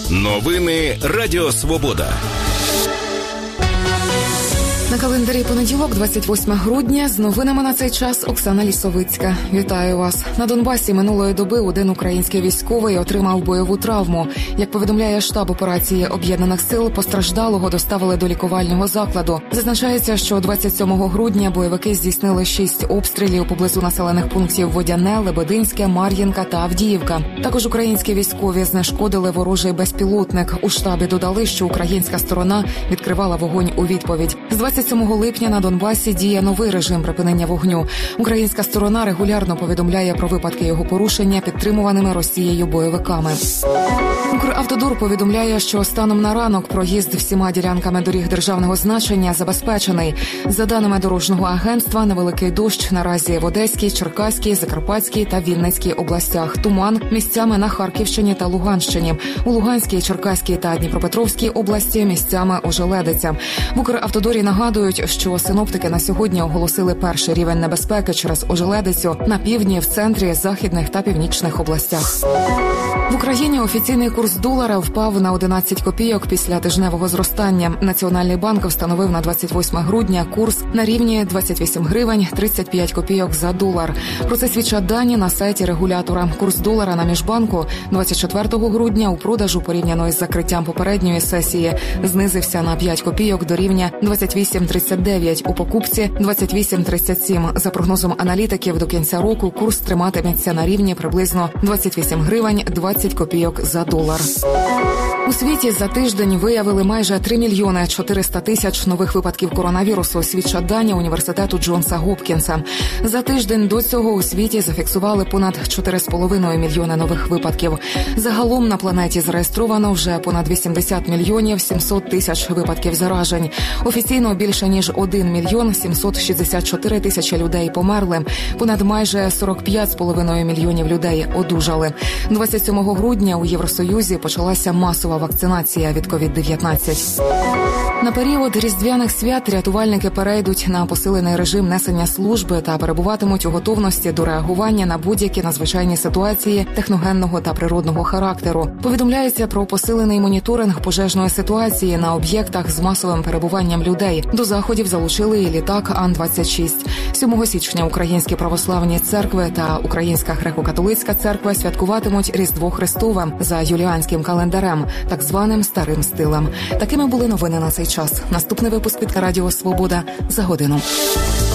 Новини Радіо Свобода. На календарі понеділок, 28 грудня, з новинами на цей час Оксана Лісовицька. Вітаю вас. На Донбасі минулої доби один український військовий отримав бойову травму. Як повідомляє штаб операції Об'єднаних сил, постраждалого доставили до лікувального закладу. Зазначається, що 27 грудня бойовики здійснили 6 обстрілів поблизу населених пунктів Водяне, Лебединське, Мар'їнка та Авдіївка. Також українські військові знешкодили ворожий безпілотник. У штабі додали, що українська сторона відкривала вогонь у відповідь. З 27 липня на Донбасі діє новий режим припинення вогню. Українська сторона регулярно повідомляє про випадки його порушення підтримуваними Росією бойовиками. Укравтодор повідомляє, що станом на ранок проїзд всіма ділянками доріг державного значення забезпечений. За даними дорожнього агентства, невеликий дощ наразі в Одеській, Черкаській, Закарпатській та Вінницькій областях. Туман місцями на Харківщині та Луганщині. У Луганській, Черкаській та Дніпропетровській області місцями ожеледиться. В Укравтодорі нагадують, що синоптики на сьогодні оголосили перший рівень небезпеки через ожеледицю на півдні, в центрі, західних та північних областях. В Україні офіційний курс долара впав на 11 копійок після тижневого зростання. Національний банк встановив на 28 грудня курс на рівні 28 гривень 35 копійок за долар. Про це свідчать дані на сайті регулятора. Курс долара на міжбанку 24 грудня у продажу порівняно із закриттям попередньої сесії знизився на 5 копійок до рівня 28,39, у покупці 28,37. За прогнозом аналітиків, до кінця року курс триматиметься на рівні приблизно 28 гривень 20 копійок за долар. У світі за тиждень виявили майже 3 мільйони 400 тисяч нових випадків коронавірусу, свідчать дані університету Джонса Гопкінса. За тиждень до цього у світі зафіксували понад 4,5 мільйони нових випадків. Загалом на планеті зареєстровано вже понад 80 мільйонів 700 тисяч випадків заражень. Офіційно більше ніж 1 мільйон 764 тисячі людей померли. Понад майже 45,5 мільйонів людей одужали. 27 грудня у Євросоюзі почалася масова вакцинація від COVID-19. На період різдвяних свят рятувальники перейдуть на посилений режим несення служби та перебуватимуть у готовності до реагування на будь-які надзвичайні ситуації техногенного та природного характеру. Повідомляється про посилений моніторинг пожежної ситуації на об'єктах з масовим перебуванням людей. До заходів залучили і літак Ан-26. 7 січня Українські православні церкви та Українська греко-католицька церква святкуватимуть Різдво Христове за юліанським календарем, так званим старим стилем. Такими були новини на цей час. Наступний випуск від Радіо Свобода за годину.